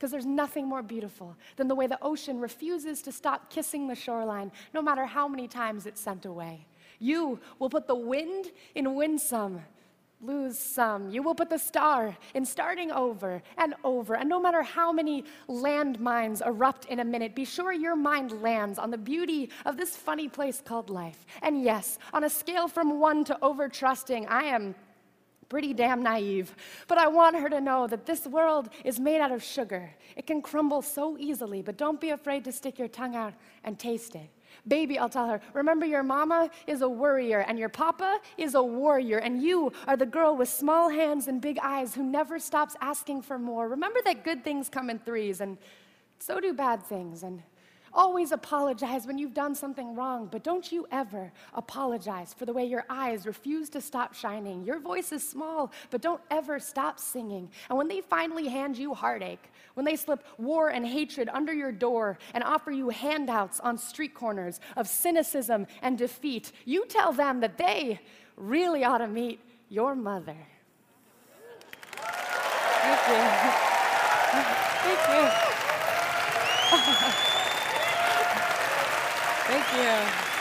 because there's nothing more beautiful than the way the ocean refuses to stop kissing the shoreline, no matter how many times it's sent away. You will put the wind in win some, lose some. You will put the star in starting over and over. And no matter how many landmines erupt in a minute, be sure your mind lands on the beauty of this funny place called life. And yes, on a scale from 1 to over-trusting, I am pretty damn naive. But I want her to know that this world is made out of sugar. It can crumble so easily, but don't be afraid to stick your tongue out and taste it. Baby, I'll tell her, remember your mama is a worrier and your papa is a warrior, and you are the girl with small hands and big eyes who never stops asking for more. Remember that good things come in threes, and so do bad things, and always apologize when you've done something wrong, but don't you ever apologize for the way your eyes refuse to stop shining. Your voice is small, but don't ever stop singing. And when they finally hand you heartache, when they slip war and hatred under your door and offer you handouts on street corners of cynicism and defeat, you tell them that they really ought to meet your mother. Thank you. Thank you. Thank you.